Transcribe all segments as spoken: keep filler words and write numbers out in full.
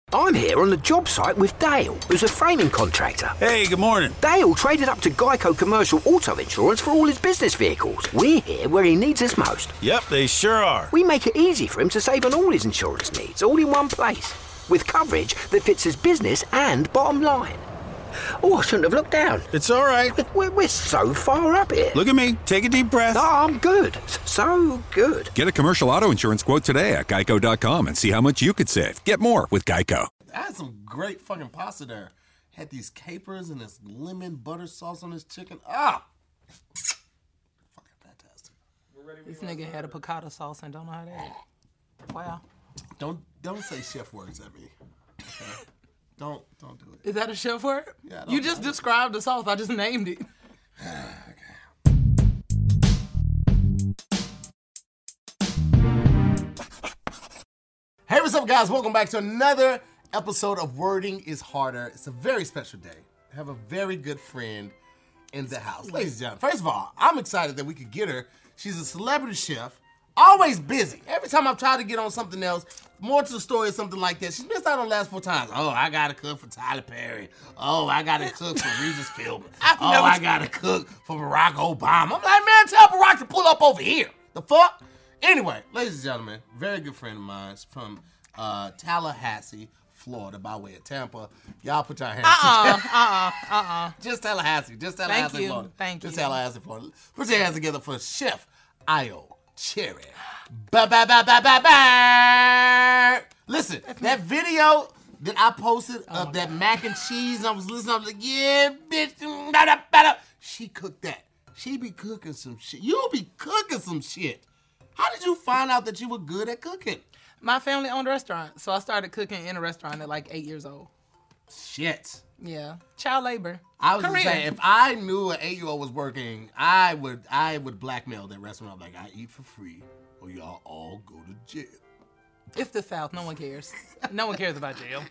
I'm here on the job site with Dale, who's a framing contractor. Hey, good morning. Dale traded up to Geico Commercial Auto Insurance for all his business vehicles. We're here where he needs us most. Yep, they sure are. We make it easy for him to save on all his insurance needs, all in one place, with coverage that fits his business and bottom line. Oh, I shouldn't have looked down. It's all right. We're, we're so far up here. Look at me. Take a deep breath. Oh, I'm good. So good. Get a commercial auto insurance quote today at geico dot com and see how much you could save. Get more with Geico. I had some great fucking pasta there. Had these capers and this lemon butter sauce on this chicken. Ah! Fucking fantastic. This nigga had a piccata sauce and don't know how to eat. Wow. Don't don't say chef words at me. Okay? Don't don't do it. Is that a chef word? Yeah. You just described the sauce. I just named it. Hey, what's up, guys? Welcome back to another episode of Wording is Harder. It's a very special day. I have a very good friend in the house. Ladies and gentlemen, first of all, I'm excited that we could get her. She's a celebrity chef, always busy. Every time I've tried to get on something else, more to the story or something like that, she's missed out on the last four times. Oh, I gotta cook for Tyler Perry. Oh, I gotta cook for Regis Philbin. Oh, I gotta cook for Barack Obama. I'm like, man, tell Barack to pull up over here. The fuck? Anyway, ladies and gentlemen, very good friend of mine from uh, Tallahassee, Florida, by way of Tampa. Y'all put your hands Uh-uh, together. uh-uh, uh-uh. Just Tallahassee. Just Tallahassee, Thank you. Florida. Thank Just you. Tallahassee, Florida. Put your hands together for Chef Io Cherry. Ba ba ba ba ba ba. Listen, that video that I posted Oh of that mac and cheese, and I was listening, I was like, yeah, bitch. Da, da, da, da. She cooked that. She be cooking some shit. You be cooking some shit. How did you find out that you were good at cooking? My family owned a restaurant, so I started cooking in a restaurant at like eight years old. Shit. Yeah. Child labor. I was just Career. saying, if I knew an eight-year-old was working, I would I would blackmail that restaurant. I'm like, I eat for free, or y'all all go to jail. It's the South. No one cares. No one cares about jail.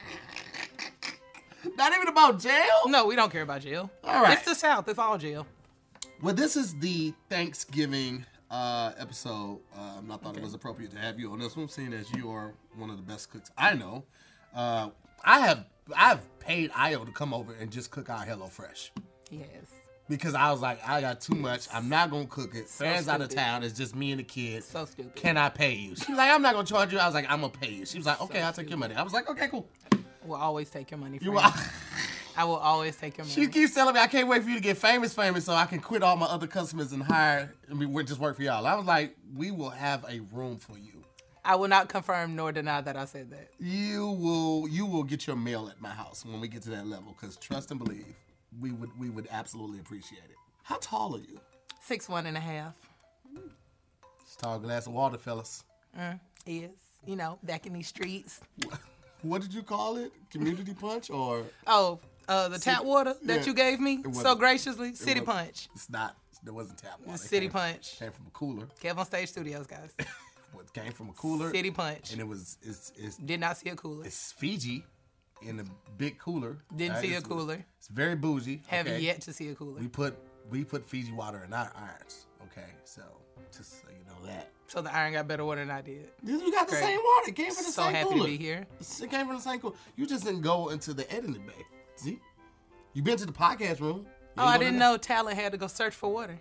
Not even about jail? No, we don't care about jail. All right. It's the South. It's all jail. Well, this is the Thanksgiving uh, episode. Um, I thought it was appropriate to have you on this one, seeing as you are one of the best cooks I know. Uh, I have I've paid Io to come over and just cook our HelloFresh. Yes. Because I was like, I got too much. I'm not going to cook it. So Fans out of stupid. town. It's just me and the kids. So stupid. Can I pay you? She was like, I'm not going to charge you. I was like, I'm going to pay you. She was like, okay, I'll take your money. I was like, okay, cool. We'll always take your money. You friend. are. I will always take your money. She keeps telling me, I can't wait for you to get famous, famous, so I can quit all my other customers and hire, and we just work for y'all. I was like, we will have a room for you. I will not confirm nor deny that I said that. You will you will get your mail at my house when we get to that level, because trust and believe, we would we would absolutely appreciate it. How tall are you? Six one and a half. It's a tall glass of water, fellas. Mm, is. You know, back in these streets. What did you call it? Community punch or? Oh, uh, the tap water that yeah. you gave me It wasn't- so graciously. City It wasn't- Punch. It's not. It wasn't tap water. It's It City came- Punch. Came from a cooler. Kev on Stage Studios, guys. It came from a cooler. City Punch. And it was it's it's Did not see a cooler. it's Fiji in a big cooler. Didn't Uh, see a it's- cooler. It's very bougie. Haven't okay? yet to see a cooler. We put we put Fiji water in our irons. Okay, so just so you know that. So the iron got better water than I did. You got the Great. same water. It came from the So same happy cooler. to be here. It came from the same cooler. You just didn't go into the editing bay. See? You been to the podcast room. You Oh, I go didn't in know talent had to go search for water.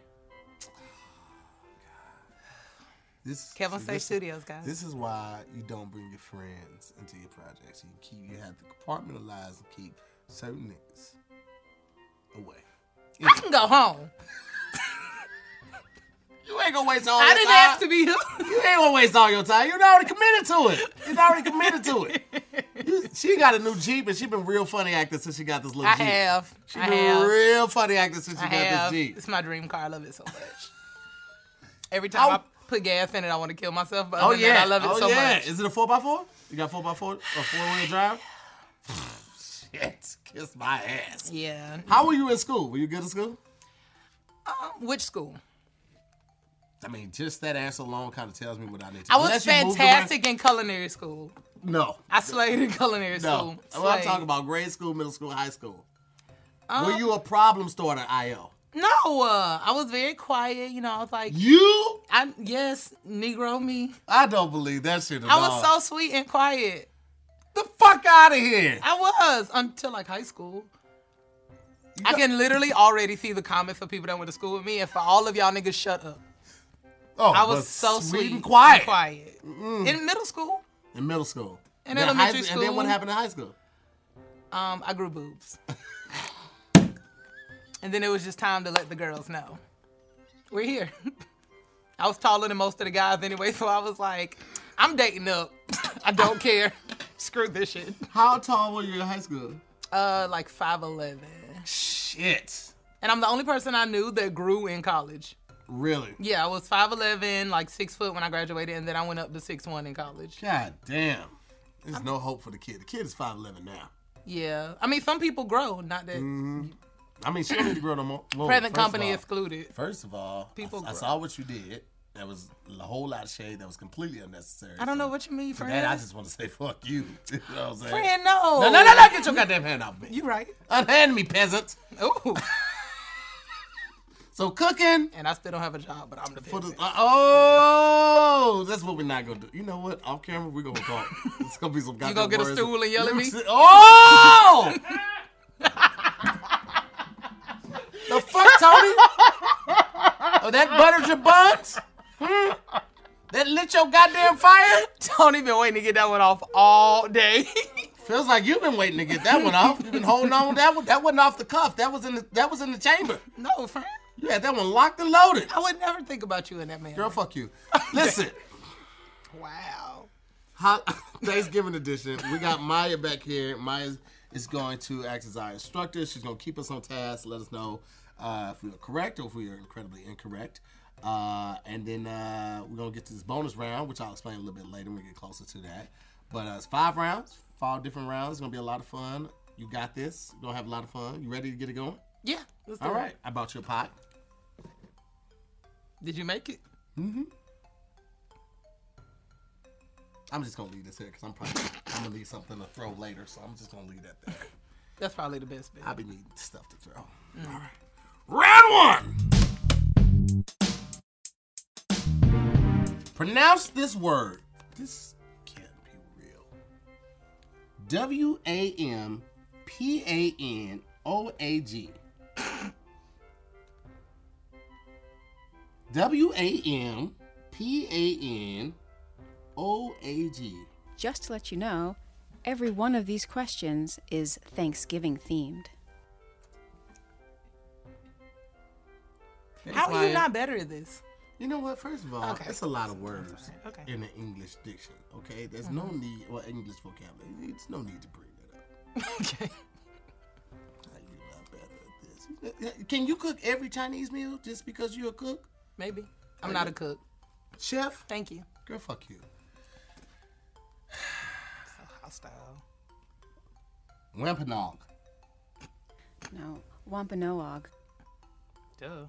This Kev on see, Stage this- Studios, guys. This is why you don't bring your friends into your projects. You keep you have to compartmentalize and keep certain niggas away. I can go home. You ain't gonna waste all I your didn't time. ask to be here. You ain't gonna waste all your time. You already committed to it. You already committed to it. You- she got a new Jeep and she been real funny acting since she got this little I Jeep. have. She I been have. real funny acting since she I got have. this Jeep. It's my dream car. I love it so much. Every time Oh. I put gas in it, I want to kill myself. But Oh other than yeah, that, I love it oh, so yeah. much. Is it a four by four? You got four by four or four wheel drive? Shit, kiss my ass. Yeah. How were you in school? Were you good at school? Um, which school? I mean, just that answer alone kind of tells me what I need to. I was Unless you moved fantastic in culinary school. around- No, I slayed in culinary no. school. Well, I'm Slayed. talking about grade school, middle school, high school. Um, Were you a problem starter, I O? No, uh, I was very quiet. You know, I was like, You? I yes, Negro me. I don't believe that shit at I all. was so sweet and quiet. the fuck out of here. I was until like high school. I can literally already see the comments for people that went to school with me, and for all of y'all niggas, shut up. Oh, I was but so sweet and quiet. And quiet. Mm. In middle school. In middle school. In then elementary high, school. And then what happened in high school? Um, I grew boobs. And then it was just time to let the girls know. We're here. I was taller than most of the guys anyway, so I was like, I'm dating up. I don't care. Screw this shit. How tall were you in high school? Uh, like five eleven. Shit. And I'm the only person I knew that grew in college. Really? Yeah, I was five eleven, like six foot when I graduated, and then I went up to six one in college. God damn. There's I'm, no hope for the kid. The kid is five eleven now. Yeah. I mean, some people grow, not that. Mm-hmm. I mean, she don't need to grow no more. Whoa, Present company all, excluded. First of all, people I, I saw what you did. That was a whole lot of shade that was completely unnecessary. I don't so know what you mean, friend. That, I just want to say fuck you. You know what I'm saying? Friend, no. No, no, no, no. Get your goddamn hand off me. You right. Unhand me, peasant. Ooh. So cooking. And I still don't have a job, but I'm the peasant. The, uh, oh, that's what we're not going to do. You know what? Off camera, we're going to talk. It's going to be some goddamn You going to get a stool and yell at me? Oh! The fuck, Tony? Oh, that buttered your buns? Hmm? That lit your goddamn fire? Tony been waiting to get that one off all day. Feels like you've been waiting to get that one off. You've been holding on. That one, that wasn't off the cuff. That was in the that was in the chamber. No, friend. You had that one locked and loaded. I would never think about you in that manner. Girl, fuck you. Listen. Wow. Hot Thanksgiving edition. We got Maya back here. Maya is going to act as our instructor. She's going to keep us on task, let us know uh, if we are correct or if we are incredibly incorrect. Uh, and then uh, we're going to get to this bonus round, which I'll explain a little bit later when we get closer to that. But uh, it's five rounds, five different rounds. It's going to be a lot of fun. You got this. You're going to have a lot of fun. You ready to get it going? Yeah. Let's do All it. right. I bought you a pot. Did you make it? Mm-hmm. I'm just going to leave this here because I'm probably I'm going to need something to throw later, so I'm just going to leave that there. That's probably the best bit. I'll be needing stuff to throw. Mm. All right. Round one. Pronounce this word. This can't be real. W A M P A N O A G. W A M P A N O A G. Just to let you know, every one of these questions is Thanksgiving themed. How are you not better at this? You know what? First of all, Okay. it's a lot of words Okay. in the English diction. Okay, there's Mm-hmm. no need, or English vocabulary. There's no need to bring that up. Okay. How you not better at this? Can you cook every Chinese meal just because you're a cook? Maybe. I'm not a cook. Chef? Thank you. Girl, fuck you. So hostile. Wampanoag. No, Wampanoag. Duh.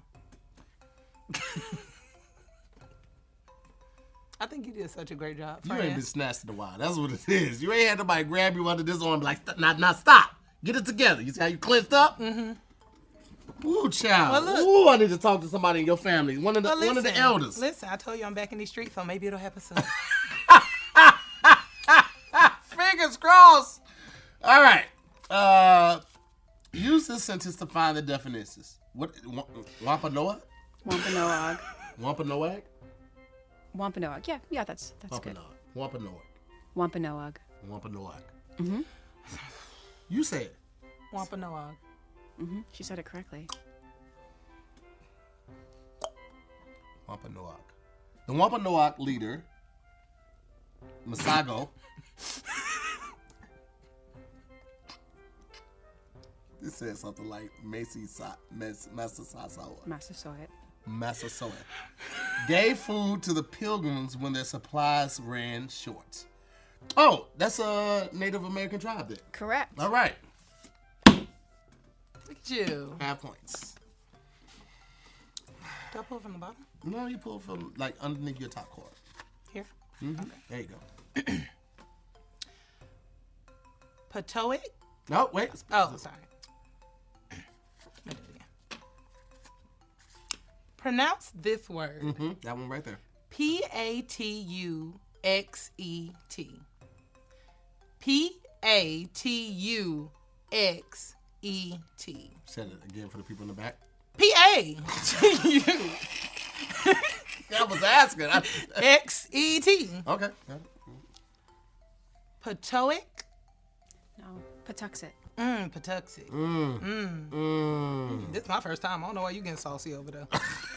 I think you did such a great job. You friend. ain't been snatched in a while. That's what it is. You ain't had nobody grab you under this arm and be like, not, not stop. Get it together. You see how you clenched up? Mm-hmm. Ooh, child. Well, look. Ooh, I need to talk to somebody in your family. One of the Well, one of the listen, elders. Listen, I told you I'm back in these streets, so maybe it'll happen soon. Fingers crossed. All right. Uh, use this sentence to find the definitions. What? Wampanoag? Wampanoag. Wampanoag? Wampanoag. Yeah, yeah, that's that's good. Wampanoag. Wampanoag. Wampanoag. Mm-hmm. You say it. Wampanoag. Mm-hmm. She said it correctly. Wampanoag. The Wampanoag leader, Masago. This says something like Macy Sa- Mas- Massasoit. Massasoit. Massasoit. Gave food to the pilgrims when their supplies ran short. Oh, that's a Native American tribe there. Correct. All right. Look at you. Half points. Do I pull from the bottom? No, you pull from like underneath your top card. Here. Mm-hmm. Okay. There you go. Patoet? No, wait. Oh, sorry. Let me do it again. Pronounce this word. Mm-hmm. That one right there. P A T U X E T. P A T U X E T. Say it again for the people in the back. P A T U I was asking. I... X E T. Okay. Patoic. No, Patuxet. Mmm, Patuxet. Mm. Mmm. Mm. This is my first time. I don't know why you getting saucy over there.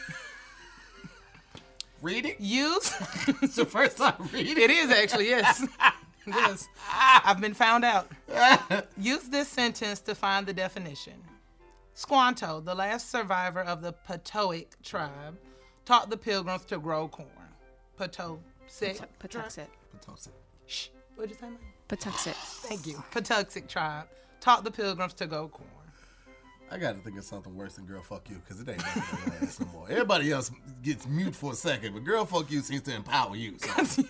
Read it? Use. It's your first time reading It is actually, yes. Yes. I've been found out. Use this sentence to find the definition. Squanto, the last survivor of the Patoic tribe, taught the pilgrims to grow corn. Patoic. Patuxet. Patuxet. Shh. What'd you say, man? Patuxet. Thank you. Patuxet tribe taught the pilgrims to grow corn. I gotta think of something worse than girl fuck you, because it ain't nothing gonna last no more. Everybody else gets mute for a second, but girl fuck you seems to empower you. So.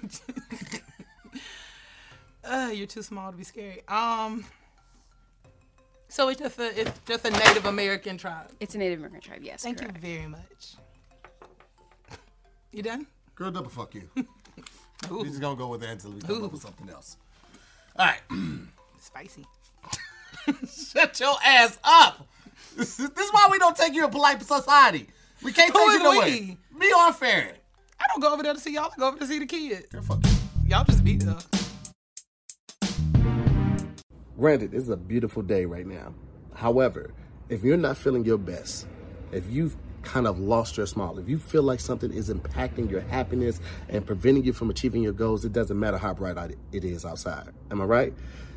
uh, you're too small to be scary. Um, so it's just a it's just a Native American tribe. It's a Native American tribe, yes. Thank correct. you very much. You done? Girl double fuck you. Ooh. We're just gonna go with that until we come Ooh. up with something else. All right. Spicy. Shut your ass up. This is, this is why we don't take you in polite society. We can't Who take is you nowhere. we? Me or Farron. I don't go over there to see y'all. I go over to see the kids. Girl fuck you. Y'all just be there. Granted, this is a beautiful day right now. However, if you're not feeling your best, if you've kind of lost your smile, if you feel like something is impacting your happiness and preventing you from achieving your goals, it doesn't matter how bright it is outside. Am I right?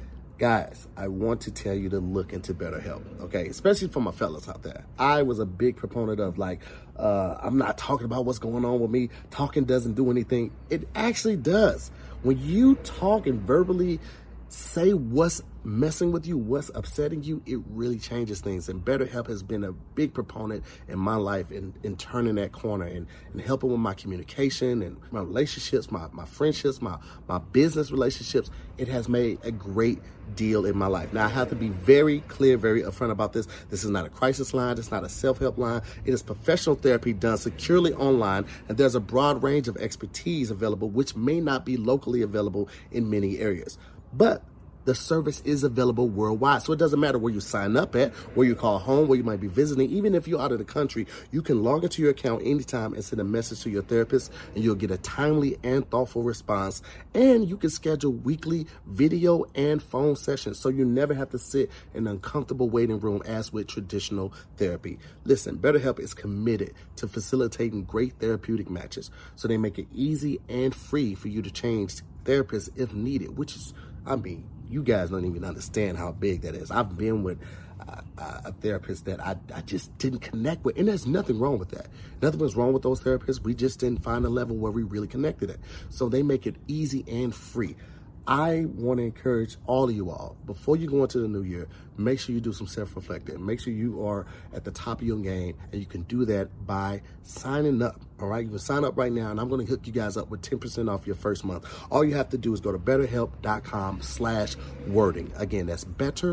Guys, I want to tell you to look into BetterHelp, okay? Especially for my fellas out there. I was a big proponent of like, uh, I'm not talking about what's going on with me. Talking doesn't do anything. It actually does. When you talk and verbally say what's messing with you, what's upsetting you, it really changes things. And BetterHelp has been a big proponent in my life in, in turning that corner and, and helping with my communication and my relationships, my, my friendships, my, my business relationships. It has made a great deal in my life. Now, I have to be very clear, very upfront about this. This is not a crisis line. It's not a self-help line. It is professional therapy done securely online, and there's a broad range of expertise available, which may not be locally available in many areas. But the service is available worldwide. So it doesn't matter where you sign up at, where you call home, where you might be visiting. Even if you're out of the country, you can log into your account anytime and send a message to your therapist, and you'll get a timely and thoughtful response. And you can schedule weekly video and phone sessions, so you never have to sit in an uncomfortable waiting room as with traditional therapy. Listen, BetterHelp is committed to facilitating great therapeutic matches, so they make it easy and free for you to change therapists if needed, which is, I mean, you guys don't even understand how big that is. I've been with uh, a therapist that I, I just didn't connect with, and there's nothing wrong with that. Nothing was wrong with those therapists. We just didn't find a level where we really connected it. So they make it easy and free. I want to encourage all of you all, before you go into the new year, make sure you do some self-reflecting. Make sure you are at the top of your game, and you can do that by signing up, all right? You can sign up right now, and I'm going to hook you guys up with ten percent off your first month. All you have to do is go to betterhelp.com slash wording. Again, that's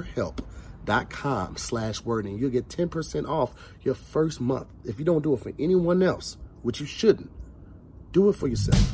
betterhelp.com slash wording. You'll get ten percent off your first month. If you don't do it for anyone else, which you shouldn't, do it for yourself.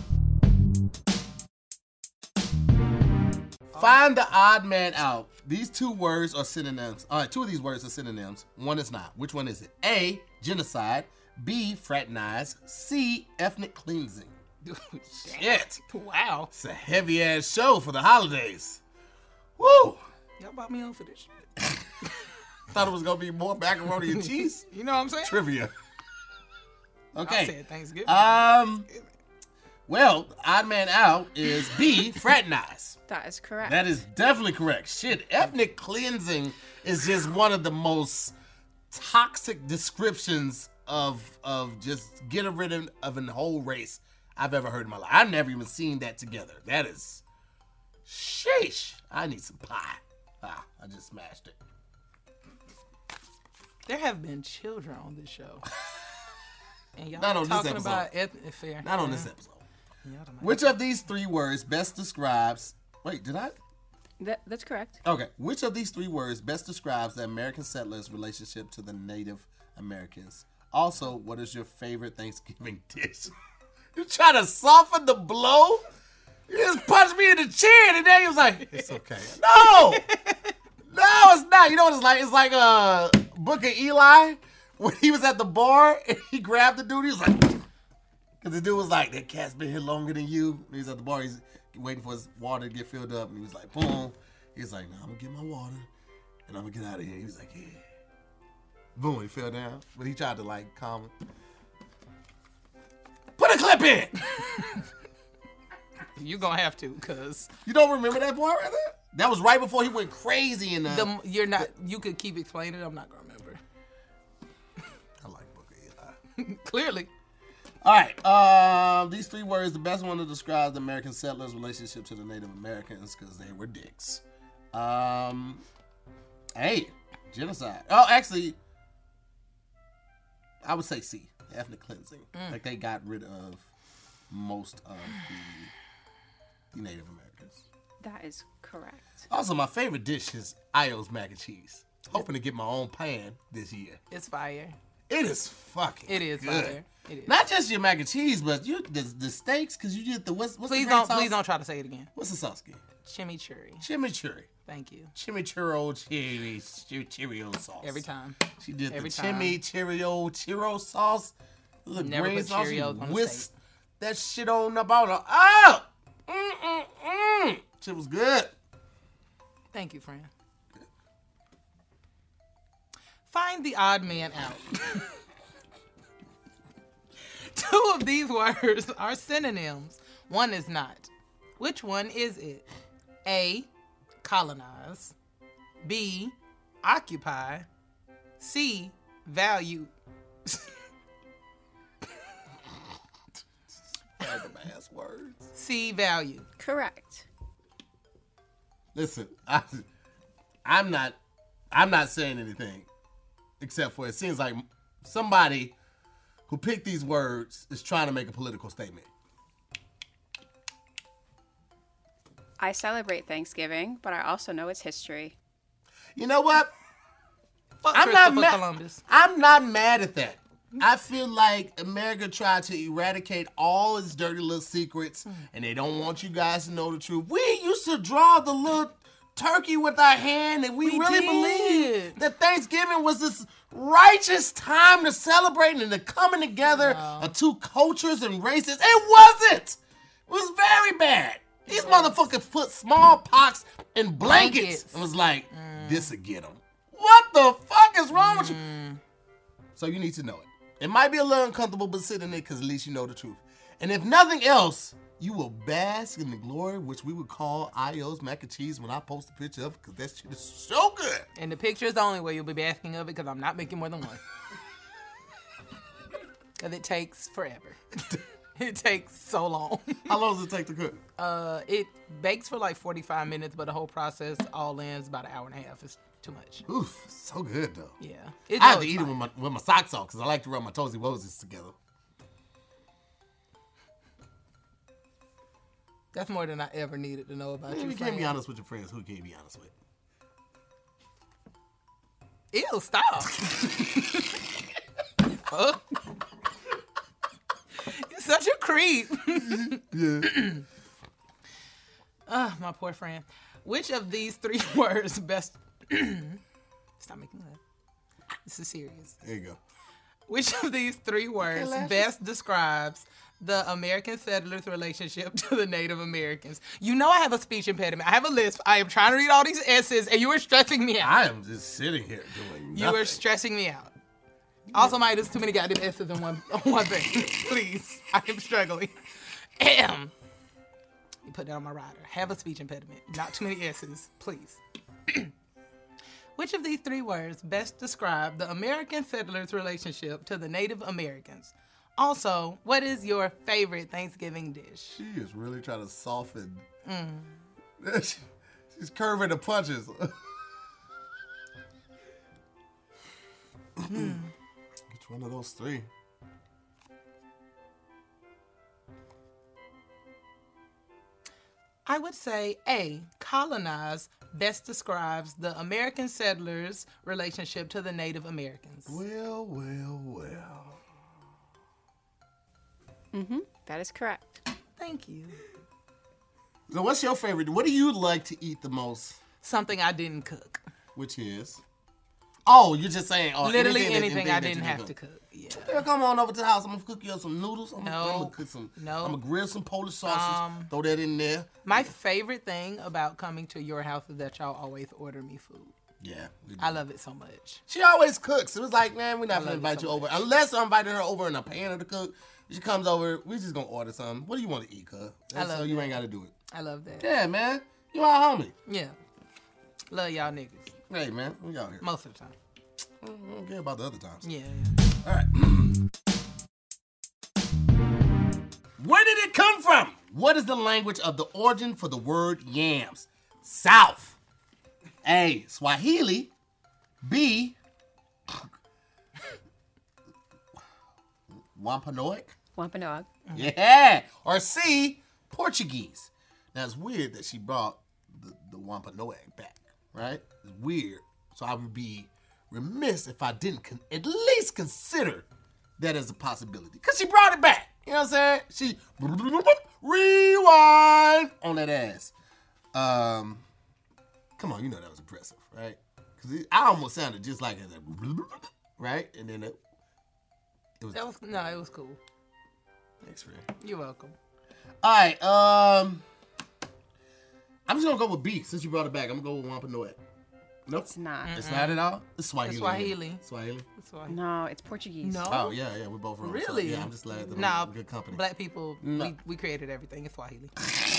Find the odd man out. These two words are synonyms. All right, two of these words are synonyms. One is not. Which one is it? A, genocide. B, fraternize. C, ethnic cleansing. Shit. Wow. It's a heavy ass show for the holidays. Woo. Y'all bought me on for this shit. Thought it was gonna be more macaroni and cheese. You know what I'm saying? Trivia. Okay. I said Thanksgiving. Um. Well, odd man out is B, fraternize. That is correct. That is definitely correct. Shit, ethnic cleansing is just one of the most toxic descriptions of of just getting rid of, of a whole race I've ever heard in my life. I've never even seen that together. That is, sheesh. I need some pie. Ah, I just smashed it. There have been children on this show. And y'all Not on this talking episode. about ethnic fair. Not on Yeah. this episode. Y'all talking about Which of these three words best describes... Wait, did I... That, that's correct. Okay. Which of these three words best describes the American settlers' relationship to the Native Americans? Also, what is your favorite Thanksgiving dish? You trying to soften the blow? You just punched me in the chin, and then he was like, it's okay. No! No, it's not. You know what it's like? It's like uh, Book of Eli when he was at the bar and he grabbed the dude. He was like, because the dude was like, that cat's been here longer than you. And he's at the bar. He's waiting for his water to get filled up. And he was like, boom. He's like, no, I'm going to get my water and I'm going to get out of here. He was like, yeah. Boom, he fell down. But he tried to like calm him. Put a clip in. You gonna have to, cause you don't remember that part right there? That was right before he went crazy in the. the you're not. You could keep explaining. I'm not gonna remember. I like Book of Eli. Clearly. All right. Um, these three words, the best one to describe the American settlers' relationship to the Native Americans, because they were dicks. Um, hey, genocide. Oh, actually, I would say C, ethnic cleansing. Mm. Like they got rid of most of the, the Native Americans. That is correct. Also, my favorite dish is Io's mac and cheese. Hoping to get my own pan this year. It's fire. It is fucking It is good. fire. It is. Not just your mac and cheese, but you the, the steaks, because you did the, what's, what's Please the green don't. sauce? Please don't try to say it again. What's the sauce again? Chimichurri. Chimichurri. Thank you. Chimichurro cherry Cheerio sauce. Every time. She did Every the time. chimi Cheerio Cheerio sauce. The Never green put sauce. Cheerios You on a whisk that shit on the bottle. Oh! Mm, mm, mm. Shit was good. Thank you, friend. Find the odd man out. Two of these words are synonyms. One is not. Which one is it? A, colonize. B, occupy. C, value. Random ass words. C, value. Correct. Listen, I, I'm not, I'm not saying anything, except for it seems like somebody who picked these words is trying to make a political statement. I celebrate Thanksgiving, but I also know its history. You know what? Fuck I'm not Christopher mad. Columbus. I'm not mad at that. I feel like America tried to eradicate all its dirty little secrets, and they don't want you guys to know the truth. We used to draw the little turkey with our hand, and we, We really did. believed that Thanksgiving was this righteous time to celebrate and the coming together of two cultures and races. It wasn't. It was very bad. These motherfuckers put smallpox in blankets, Blankets. and was like, this'll get them. What the fuck is wrong with you? So you need to know it. It might be a little uncomfortable, but sit in it because at least you know the truth. And if nothing else, you will bask in the glory, which we would call Io's mac and cheese when I post a picture of it, because that shit is so good. And the picture is the only way you'll be basking of it, because I'm not making more than one. Because it takes forever. It takes so long. How long does it take to cook? Uh, it bakes for like forty-five minutes, but the whole process all ends about an hour and a half. It's too much. Oof, so good though. Yeah. It I have to goes eat it fine. with my, with my socks off because I like to rub my toesy woesies together. That's more than I ever needed to know about Man, you, you can't be friend. honest with your friends. Who can you be honest with? Ew, stop. Fuck. You're such a creep. Yeah. Ah, my poor friend. Which of these three words best... Stop making that. This is serious. There you go. Which of these three words Lashes. best describes the American settlers' relationship to the Native Americans? You know I have a speech impediment. I have a lisp. I am trying to read all these S's, and you are stressing me out. I am just sitting here doing You nothing. are stressing me out. Also, Mike, there's too many goddamn S's in one, on one thing. Please. I am struggling. Ahem. You put that on my rider. Have a speech impediment. Not too many S's. Please. Which of these three words best describe the American settlers' relationship to the Native Americans? Also, what is your favorite Thanksgiving dish? She is really trying to soften. She's curving the punches. Which one of those three? I would say A, colonize best describes the American settlers' relationship to the Native Americans. Well, well, well. Mm-hmm. That is correct. Thank you. So what's your favorite? What do you like to eat the most? Something I didn't cook. Which is? Oh, you're just saying. Oh, Literally anything, that- anything, anything I that didn't you have cook. to cook. Yeah. Yeah, come on over to the house. I'm gonna cook you up some noodles. I'm, No. gonna, I'm gonna cook some. No. I'm gonna grill some Polish sausage. Um, throw that in there. My favorite thing about coming to your house is that y'all always order me food. Yeah, we do. I love it so much. She always cooks. It was like, man, we're not I gonna love you invite so you over much. unless I'm inviting her over and I'm paying her to cook. She comes over. We just gonna order something. What do you want to eat, cuz? I love So you that. ain't gotta do it. I love that. Yeah, man. You our homie. Yeah. Love y'all niggas. Hey, man. We out here. Most of the time. I don't care about the other times. Yeah. yeah. All right. Where did it come from? What is the language of the origin for the word yams? South. A. Swahili. B. Wampanoag. Wampanoag. Yeah. Or C. Portuguese. Now it's weird that she brought the, the Wampanoag back, right? It's weird. So I would be remiss if I didn't con- at least consider that as a possibility. Because she brought it back. You know what I'm saying? She rewind on that ass. Um, come on, you know that was impressive, right? Because I almost sounded just like it, right? And then it, it was. That was no, it was cool. Thanks, friend. You're welcome. All right, um, I'm just gonna go with B since you brought it back. I'm gonna go with Wampanoag. Nope, It's not. it's not at all. It's Swahili. It's Swahili. Swahili. That's why. No, it's Portuguese. No. Oh yeah, yeah, we're both wrong. So, Really? yeah, I'm just glad that I'm No, in good company. black people, No. we, we created everything. It's Swahili.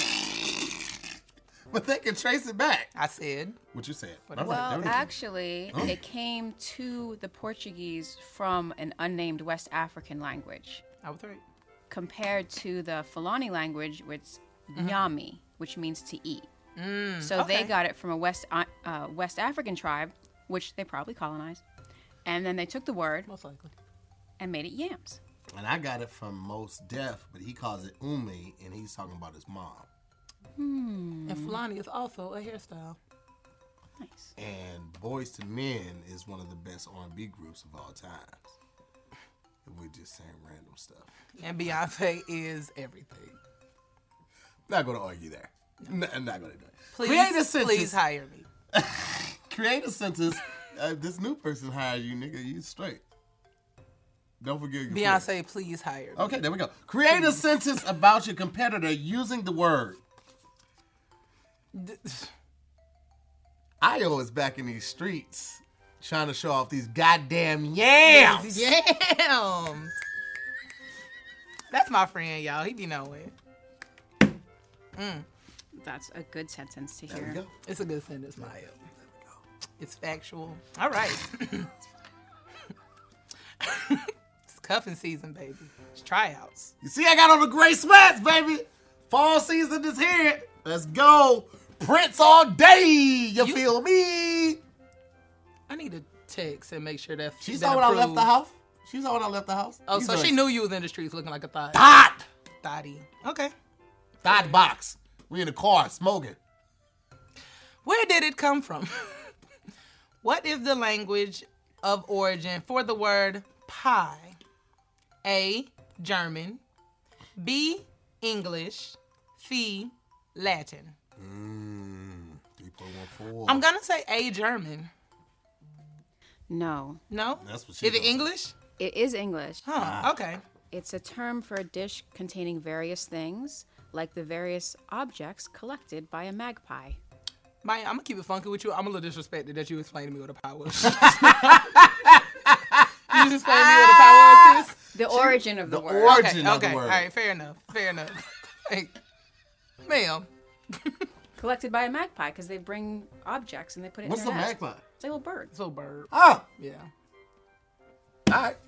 But they can trace it back. I said. What you said? What- All right, Well, there we go. actually, it came to the Portuguese from an unnamed West African language, I was right. compared to the Fulani language, which is nyami, which means to eat. so Mm-hmm. okay. they got it from a West uh, uh, West African tribe, which they probably colonized, and then they took the word Most likely. and made it yams. And I got it from Most Def, but he calls it Umi, and he's talking about his mom. And Fulani is also a hairstyle. Nice. And Boys to Men is one of the best R and B groups of all times. If we're just saying random stuff. And Beyonce is everything. Not gonna argue there. No. N- not gonna do it. Please, Create a sentence. please hire me. Create a sentence. Uh, this new person hired you, nigga. You straight. Don't forget your friends. Beyonce, please hire me. Okay, there we go. Create a sentence about your competitor using the word. Io is back in these streets trying to show off these goddamn yams. Yams. That's my friend, y'all. He be knowing. That's a good sentence to There we hear. go. It's a good sentence, Maya. It's factual. All right. It's cuffing season, baby. It's tryouts. You see, I got on the gray sweats, baby. Fall season is here. Let's go. Prince all day. You, You- feel me? I need to text and make sure that She been saw when I left approved. the house. She saw when I left the house. Oh, You so know she it's knew you was in the streets looking like a thought. Hot. Thotty. Okay. Thought box. We in the car smoking. Where did it come from? What is the language of origin for the word pie? A. German. B. English. C. Latin. Mmm. three point one four. I'm gonna say A. German. No, No? That's what she Is it gonna say. English? it is English. Huh. Okay. It's a term for a dish containing various things, like the various objects collected by a magpie. Maya, I'm gonna keep it funky with you. I'm a little disrespected that you explained to me what a pie was. You just explained to me what a pie was, sis? The origin of the, the word. origin Okay, of okay. the word. All right, fair enough. Fair enough. Hey, ma'am. Collected by a magpie because they bring objects and they put it What's in the their nest. magpie? It's like a little bird. It's a little bird. Oh, Yeah. all right.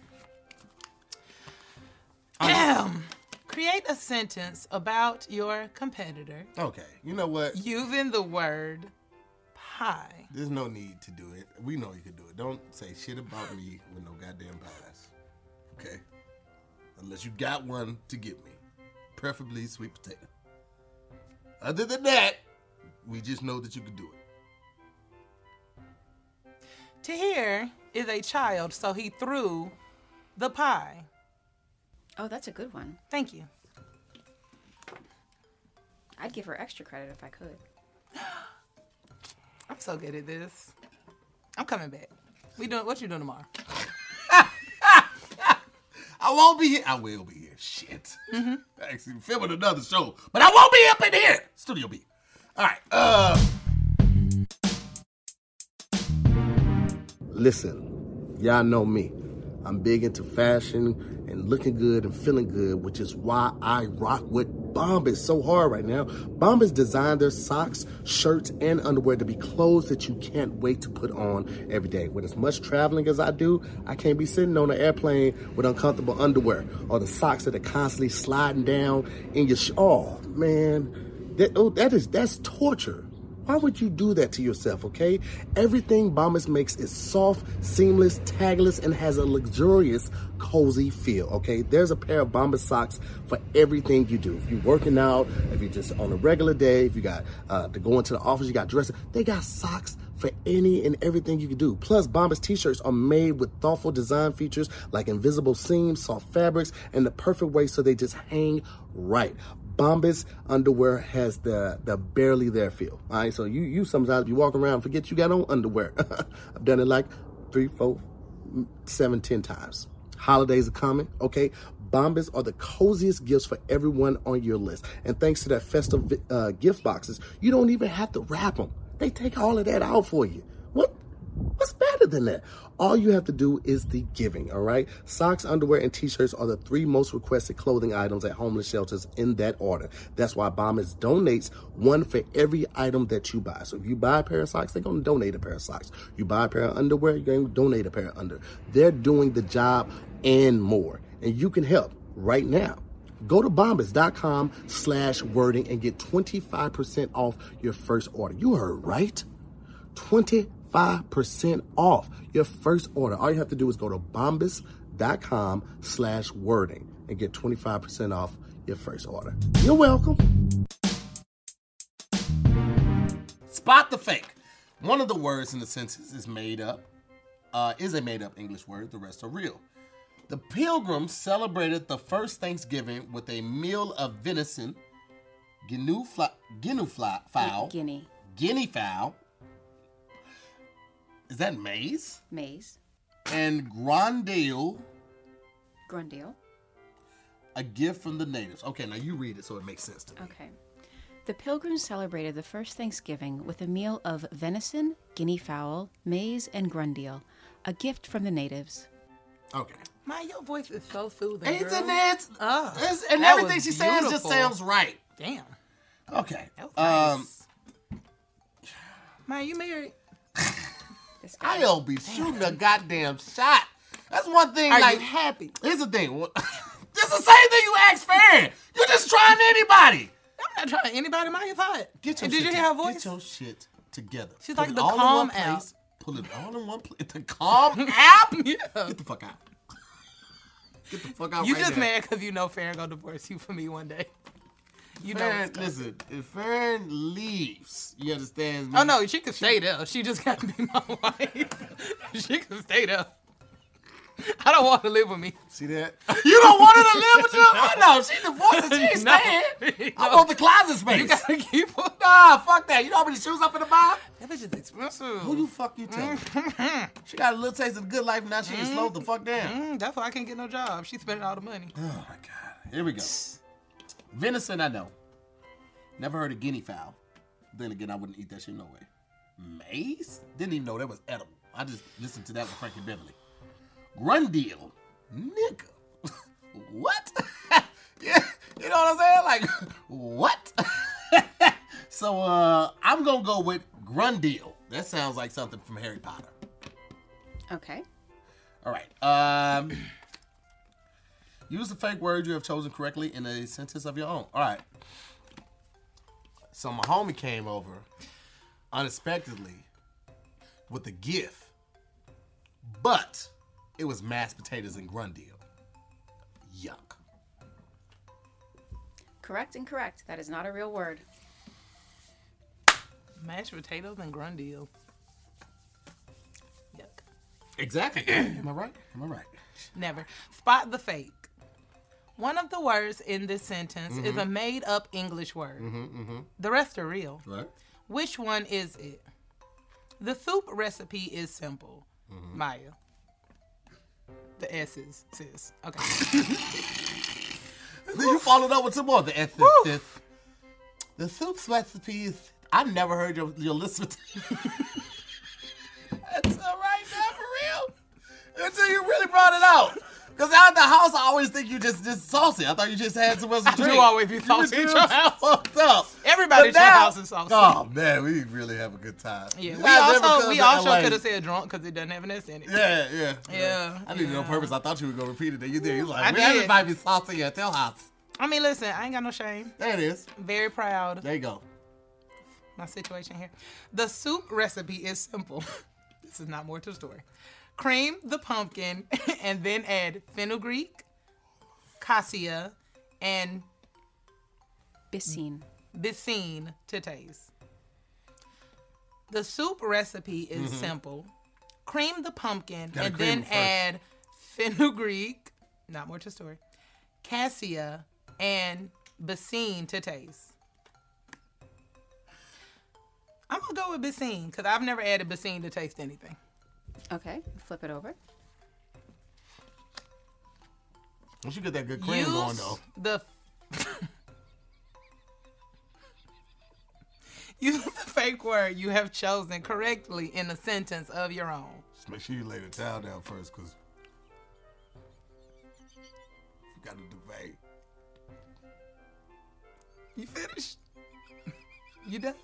Damn. Create a sentence about your competitor Okay. You know what? using the word pie. There's no need to do it. We know you can do it. Don't say shit about me with no goddamn pies. Okay? Unless you got one to give me. Preferably sweet potato. Other than that, we just know that you can do it. Tahir is a child, so he threw the pie. Oh, that's a good one. Thank you. I'd give her extra credit if I could. I'm so good at this. I'm coming back. We doing what you doing tomorrow? I won't be here. I will be here. Shit. Mm-hmm. Actually, filming another show, but I won't be up in here. Studio B. All right. Uh. Listen, y'all know me. I'm big into fashion and looking good and feeling good, which is why I rock with Bombas so hard right now. Bombas designed their socks, shirts, and underwear to be clothes that you can't wait to put on every day. With as much traveling as I do, I can't be sitting on an airplane with uncomfortable underwear or the socks that are constantly sliding down in your sh- Oh, man. That, oh, that is, that's torture. Why would you do that to yourself, okay? Everything Bombas makes is soft, seamless, tagless, and has a luxurious, cozy feel, okay? There's a pair of Bombas socks for everything you do. If you're working out, if you're just on a regular day, if you got uh, to go into the office, you got dressing, they got socks for any and everything you can do. Plus, Bombas t-shirts are made with thoughtful design features like invisible seams, soft fabrics, and the perfect way so they just hang right. Bombas underwear has the the barely there feel. All right, so you you sometimes you walk around and forget you got on underwear. I've done it like three, four, seven, ten times. Holidays are coming, okay? Bombas are the coziest gifts for everyone on your list. And thanks to their festive uh, gift boxes, you don't even have to wrap them. They take all of that out for you. What? What's better than that? All you have to do is the giving, all right? Socks, underwear, and t-shirts are the three most requested clothing items at homeless shelters in that order. That's why Bombas donates one for every item that you buy. So if you buy a pair of socks, they're going to donate a pair of socks. You buy a pair of underwear, you're going to donate a pair of underwear. They're doing the job and more. And you can help right now. Go to bombas.com slash wording and get twenty-five percent off your first order. You heard right? twenty-five percent off your first order. All you have to do is go to bombas.com slash wording and get twenty-five percent off your first order. You're welcome. Spot the fake. One of the words in the sentence is made up, uh, is a made up English word. The rest are real. The Pilgrims celebrated the first Thanksgiving with a meal of venison, guinea fla- guinea fla- fowl, Guinea. guinea fowl. Is that maize? Maize. And Grandale, Grundale. a gift from the natives. Okay, now you read it so it makes sense to me. Okay. The Pilgrims celebrated the first Thanksgiving with a meal of venison, guinea fowl, maize, and Grundale, a gift from the natives. Okay. My, your voice is so soothing, Ain't girl. it? Oh, It's- and that everything was she says just beautiful. sounds right. Damn. Okay. That was Um, nice. Ma, you married? This guy. I'll be shooting a goddamn shot. That's one thing. Are like, you happy? Here's the thing. This is the same thing you ask Farron. You're just trying anybody. I'm not trying anybody. Ma, you fine. Get your And did shit you to- hear her voice? Get your shit together. She's Put like it the all in Calm one app. place. Pull it all in one place. The Calm app? Yeah. Get the fuck out. Get the fuck out You right just now. mad because you know Farron gonna divorce you for me one day. You know Farron, it's coming. listen, if Farron leaves, you understand me? Oh no, she could stay there. She just got to be my wife. She can stay there. I don't want to live with me. See that? You don't want her to live with you? I know. She divorced. She ain't No. staying. I No. want the closet space. You gotta keep her. Nah, fuck that. You know how many shoes I'm finna buy? That bitch is expensive. Who you fuck you telling? She got a little taste of the good life, now she ain't slowed the fuck down. Mm, that's why I can't get no job. She spending all the money. Oh my God. Here we go. Venison, I know. Never heard of guinea fowl. Then again, I wouldn't eat that shit no way. Maize? Didn't even know that was edible. I just listened to that with Frankie Beverly. Grundale. Nigga. What? Yeah, you know what I'm saying? Like, what? So, uh, I'm gonna go with Grundale. That sounds like something from Harry Potter. Okay. All right. Um, use the fake word you have chosen correctly in a sentence of your own. All right. So my homie came over unexpectedly with a gift, but it was mashed potatoes and Grundale. Yuck. Correct and correct. That is not a real word. Mashed potatoes and Grundale. Yuck. Exactly. Am I right? Am I right? Never. Spot the fake. One of the words in this sentence mm-hmm. is a made-up English word. Mm-hmm, mm-hmm. The rest are real. Right. Which one is it? The soup recipe is simple. Mm-hmm. Maya. The S's, sis. Okay. Then you followed up with some more. The S's, sis. The soup's recipe is... I've never heard your, your listen to That's all right now, for real. Until you really brought it out. Because out of the house, I always think you just just saucy. I thought you just had some else to drink. You always be saucy at your house. Fucked up. Everybody at your house is saucy. Oh, man, we really have a good time. Yeah, we also, we also could have said drunk because it doesn't have an S in it. Yeah, yeah. Yeah. yeah. I did yeah. it on purpose. I thought you were going to repeat it. Then you did. You was like, I we did. everybody be saucy at your house. I mean, listen, I ain't got no shame. There it is. Very proud. There you go. My situation here. The soup recipe is simple. This is not more to the story. Cream the pumpkin and then add fenugreek, cassia, and Bissine. Bissine to taste. The soup recipe is mm-hmm. simple. Cream the pumpkin Gotta and then first. add fenugreek, not more to the story, cassia, and Bissine to taste. I'm going to go with Bissine because I've never added Bissine to taste anything. Okay, flip it over. Once you get that good cream Use going, though. The Use the fake word you have chosen correctly in a sentence of your own. Just make sure you lay the towel down first, because you got to debate. You finished? You done?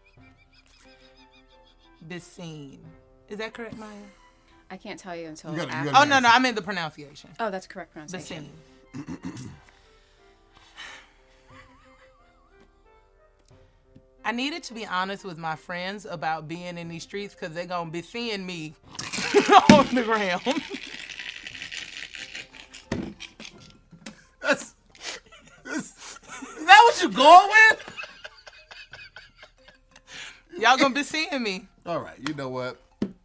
Bissine. Is that correct, Maya? I can't tell you until You gotta- you after. gotta- Oh, no, no, I meant the pronunciation. Oh, that's correct pronunciation. Bissine. I needed to be honest with my friends about being in these streets because they're going to be seeing me on the ground. That's, that's, is that what you're going with? Y'all going to be seeing me. All right, you know what?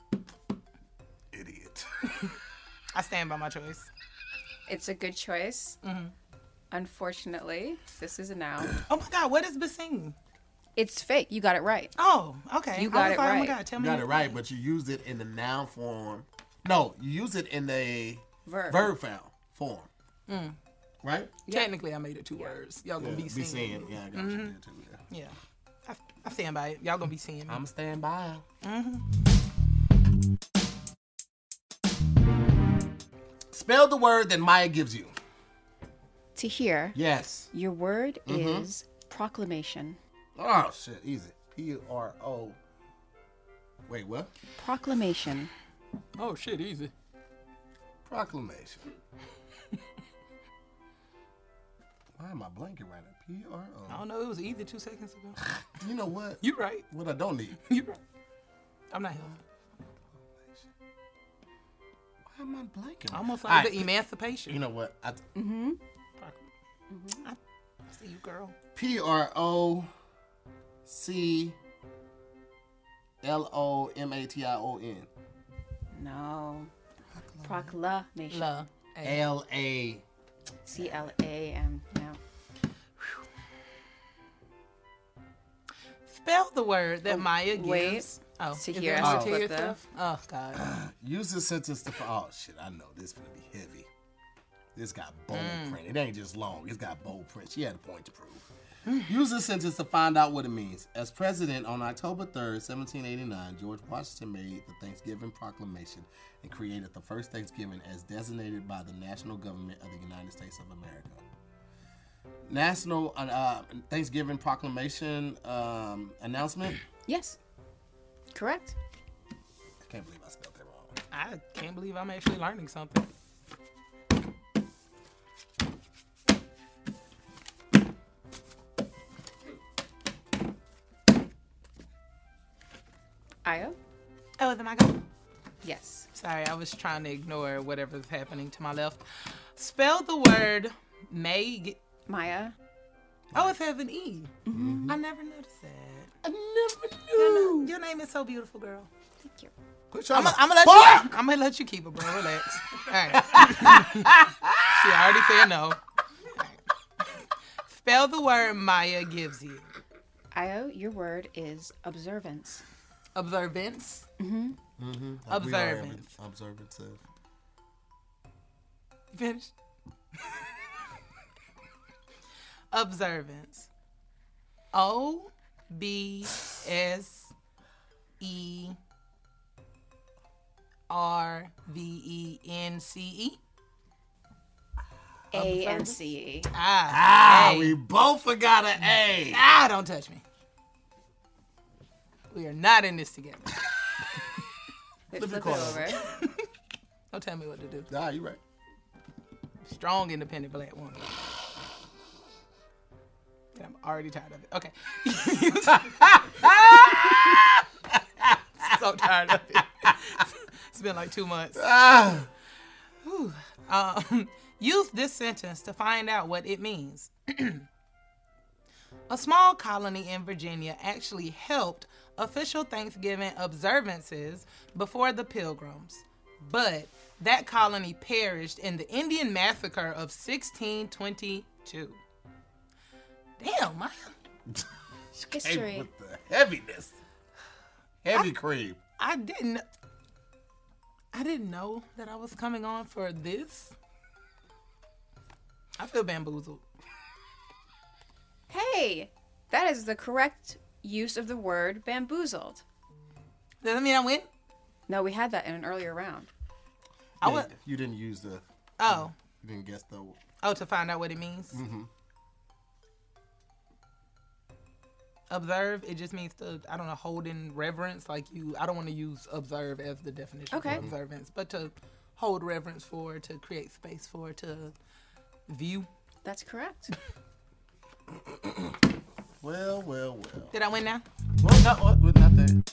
Idiot. I stand by my choice. It's a good choice. Mm-hmm. Unfortunately, this is a noun. Oh, my God. What is Bissine? It's fake. You got it right. Oh, okay. You got I was it like, right. Oh, my God. Tell You me. got it right, but you used it in the noun form. No, you used it in the Verb. verb form. form. Mm. Right? Technically, I made it two words. Y'all going to Yeah, be seeing me. Yeah, I got Mm-hmm. you there too. Yeah. Yeah. I, I stand by it. Y'all going to be seeing me. I'm stand by. Mm-hmm. Spell the word that Maya gives you. To hear, Yes. your word Mm-hmm. is proclamation. Oh, shit. Easy. P R O. Wait, what? Proclamation. Oh, shit. Easy. Proclamation. Why am I blanking right now? P R I O. don't know. It was easy two seconds ago. You know what? You right. What I don't need. You right. I'm not helping. Why am I blanking? Almost like All the right. emancipation. You know what? I, Mm-hmm. Mm-hmm. I see you, girl. P R O C L O M A T I O N. No. Proclamation. La. A. L A. C L A M. No. Spell the word that Oh, Maya gives. wait. Oh, To is hear there us more to to flip your the- stuff? Oh, God. Use the sentence to. Oh shit! I know this is gonna be heavy. This got bold Mm. print. It ain't just long. It's got bold print. She had a point to prove. Use this sentence to find out what it means. As president on October third, seventeen eighty-nine, George Washington made the Thanksgiving Proclamation and created the first Thanksgiving as designated by the national government of the United States of America. National uh, Thanksgiving Proclamation um, announcement. Yes. Correct. I can't believe I spelled that wrong. I can't believe I'm actually learning something. Io? Oh, then I go. Yes. Sorry, I was trying to ignore whatever's happening to my left. Spell the word May. Maya? Oh, it has an E. Mm-hmm. I never noticed that. I never Your, knew. na- your name is so beautiful, girl. Thank you. Quit trying I'm to gonna let fuck! you. I'm gonna let you keep it, bro. Relax. All right. She already said no. Spell the word Maya gives you. Io, your word is observance. Observance. Mm-hmm. Mm-hmm. Observance. Observative. Finish. Observance. O B S E R V E N C E. A N C E. Ah, Ah, A. we both forgot an A. Ah, don't touch me. We are not in this together. Flip Flip it your over. Don't tell me what to do. Ah, you right. Strong, independent black woman. And I'm already tired of it. Okay. So tired of it. It's been like two months. Ah. Whew. Um, use this sentence to find out what it means. A small colony in Virginia actually helped official Thanksgiving observances before the Pilgrims, but that colony perished in the Indian Massacre of sixteen twenty-two. Damn, Maya. History. With the heaviness. Heavy cream. I didn't. I didn't know that I was coming on for this. I feel bamboozled. Hey, that is the correct use of the word bamboozled. Does that mean I win? No, we had that in an earlier round. I Yeah, would. you didn't use the. Oh, You didn't guess the. oh, to find out what it means. Mm-hmm. Observe, it just means to, I don't know, hold in reverence. Like you, I don't want to use observe as the definition Okay. for observance, but to hold reverence for, to create space for, to view. That's correct. Well, well, well. Did I win now? Well, not, well, well, not that.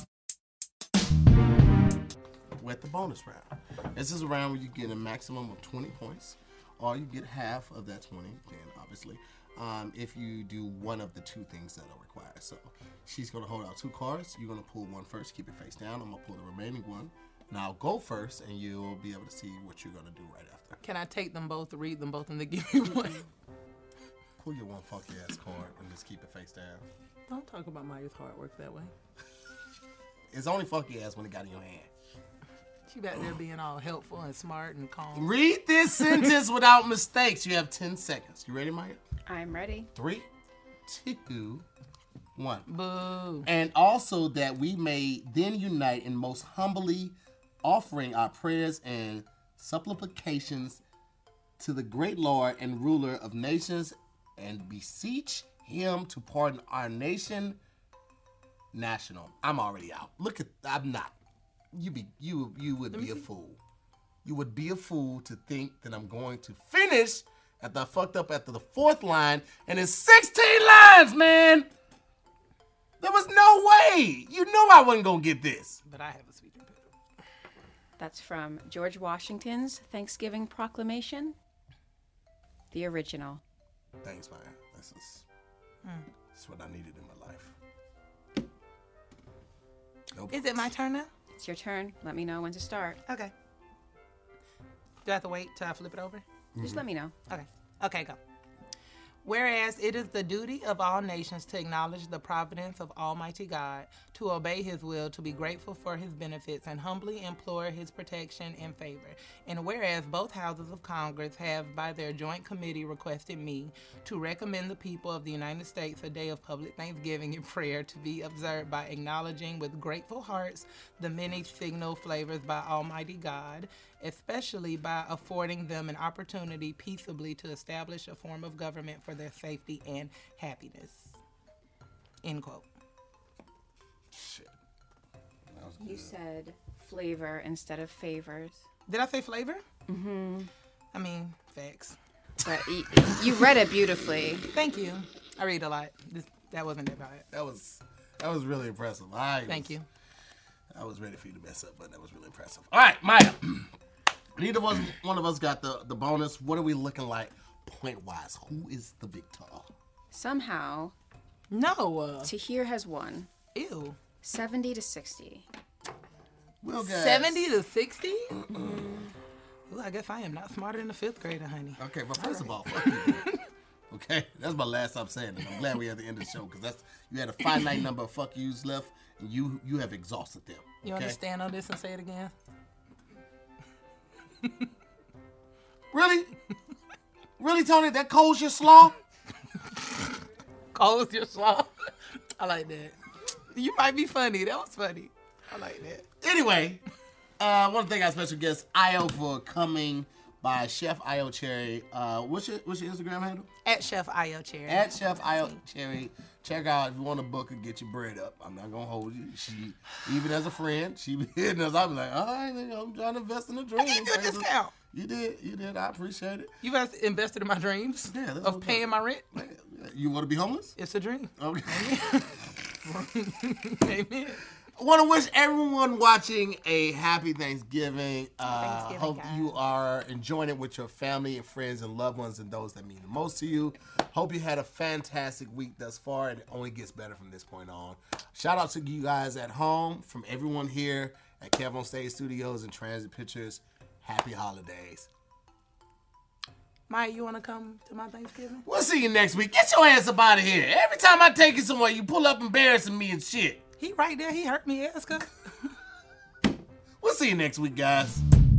With the bonus round. This is a round where you get a maximum of twenty points, or you get half of that twenty, then obviously, um, if you do one of the two things that are required. So she's going to hold out two cards. You're going to pull one first, keep it face down. I'm going to pull the remaining one. Now I'll go first, and you'll be able to see what you're going to do right after. Can I take them both, read them both, and then give you one? Pull your one funky ass card and just keep it face down. Don't talk about Maya's heart work that way. It's only funky ass when it got in your hand. She back there being all helpful and smart and calm. Read this sentence without mistakes. You have ten seconds. You ready, Maya? I'm ready. Three, two, one. Boo. And also that we may then unite in most humbly offering our prayers and supplications to the great Lord and ruler of nations, and beseech him to pardon our nation. National. I'm already out. Look at, I'm not. You be you you would be a fool. You would be a fool to think that I'm going to finish after I fucked up after the fourth line, and it's sixteen lines, man. There was no way. You know I wasn't gonna get this. But I have a sweet potato. That's from George Washington's Thanksgiving Proclamation. The original. Thanks, man. This is this is what I needed in my life. Nope. Is it my turn now? It's your turn. Let me know when to start. Okay. Do I have to wait till I flip it over? Just let me know. Okay. Okay, go. Whereas it is the duty of all nations to acknowledge the providence of Almighty God, to obey his will, to be grateful for his benefits, and humbly implore his protection and favor. And whereas both houses of Congress have by their joint committee requested me to recommend the people of the United States a day of public thanksgiving and prayer to be observed by acknowledging with grateful hearts the many signal flavors by Almighty God, especially by affording them an opportunity peaceably to establish a form of government for their safety and happiness. End quote. Shit. You said flavor instead of favors. Did I say flavor? Mm-hmm. I mean, facts. But you, you read it beautifully. Thank you. I read a lot. This, that wasn't that bad. That was that was really impressive. I Thank was, you. I was ready for you to mess up, but that was really impressive. All right, Maya. Neither of us, one of us got the, the bonus. What are we looking like point-wise? Who is the victor? Somehow, No. Uh, Tahir has won. ew. seventy to sixty. Well, guys. seventy to sixty? Ooh, I guess I am not smarter than a fifth grader, honey. Okay, but first of all, fuck you. Okay, that's my last time saying it. I'm glad we're at the end of the show because that's you had a finite number of fuck yous left, and you you have exhausted them. Okay? You understand on this and say it again? Really? Really, Tony? That cold's your slaw? Cold's your slaw? I like that. You might be funny. That was funny. I like that. Anyway, uh, I want to thank our special guest, Io, for coming by Chef Io Cherry. Uh, what's your what's your Instagram handle? At Chef Io Cherry. At Chef Io Cherry. Check out if you want to book her, get your bread up. I'm not gonna hold you. She, even as a friend, she be hitting us. I'll be like, all right, nigga, I'm trying to invest in the dream. I gave you a discount. You did, you did. I appreciate it. You guys invested in my dreams Yeah, that's of what paying my rent. You want to be homeless? It's a dream. Okay. Amen. I want to wish everyone watching a happy Thanksgiving. Uh, Thanksgiving, hope guys. you are enjoying it with your family and friends and loved ones and those that mean the most to you. Hope you had a fantastic week thus far, and it only gets better from this point on. Shout out to you guys at home, from everyone here at Kev on Stage Studios and Transit Pictures. Happy holidays. Maya, you want to come to my Thanksgiving? We'll see you next week. Get your ass up out of here. Every time I take you somewhere, you pull up embarrassing me and shit. He right there. He hurt me. Ask her. We'll see you next week, guys.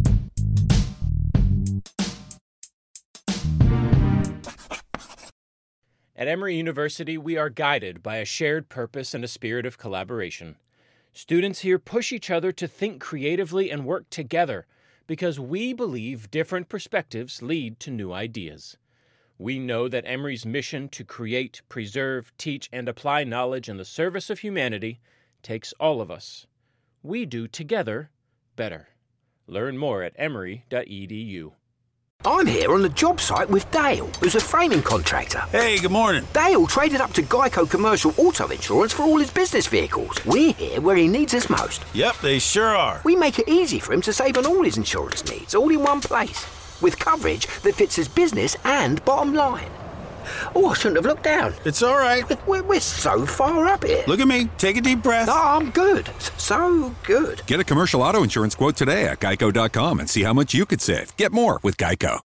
At Emory University, we are guided by a shared purpose and a spirit of collaboration. Students here push each other to think creatively and work together because we believe different perspectives lead to new ideas. We know that Emory's mission to create, preserve, teach, and apply knowledge in the service of humanity takes all of us. We do together better. Learn more at emory dot e d u. I'm here on the job site with Dale, who's a framing contractor. Hey, good morning. Dale traded up to Geico Commercial Auto Insurance for all his business vehicles. We're here where he needs us most. Yep, they sure are. We make it easy for him to save on all his insurance needs, all in one place, with coverage that fits his business and bottom line. Oh, I shouldn't have looked down. It's all right. We're, we're so far up here. Look at me. Take a deep breath. Oh, I'm good. So good. Get a commercial auto insurance quote today at geico dot com and see how much you could save. Get more with Geico.